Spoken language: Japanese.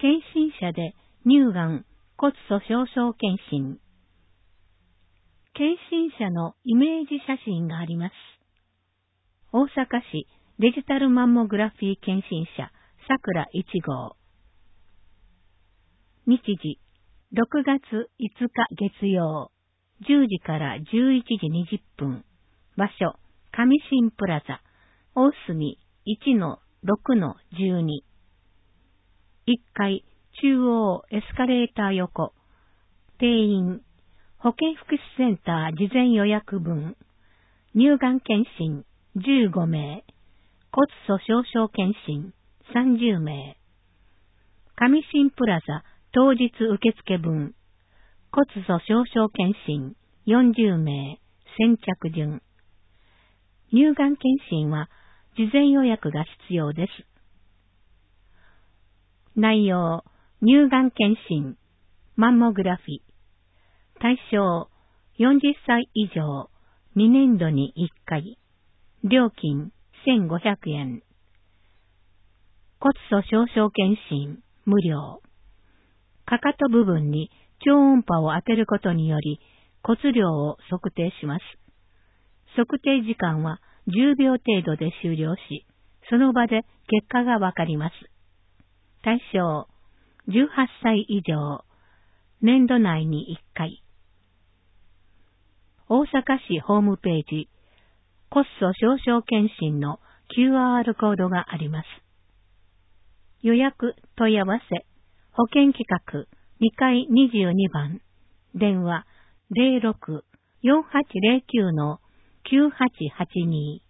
検診者で乳がん骨粗鬆症検診。検診者のイメージ写真があります。大阪市デジタルマンモグラフィー検診者さくら1号。日時6月5日月曜10時から11時20分。場所上新プラザ大隅 1-6-12。1階中央エスカレーター横。定員保健福祉センター事前予約分。乳がん検診15名。骨粗鬆症検診30名。上新プラザ当日受付分。骨粗鬆症検診40名。先着順。乳がん検診は事前予約が必要です。内容、乳がん検診、マンモグラフィ。対象、40歳以上、2年度に1回。料金、1500円。骨粗鬆症検診、無料。かかと部分に超音波を当てることにより、骨量を測定します。測定時間は10秒程度で終了し、その場で結果がわかります。対象、18歳以上、年度内に1回。大阪市ホームページ、骨粗鬆症検診の QR コードがあります。予約問い合わせ、保健企画2階22番、電話 06-4809-9882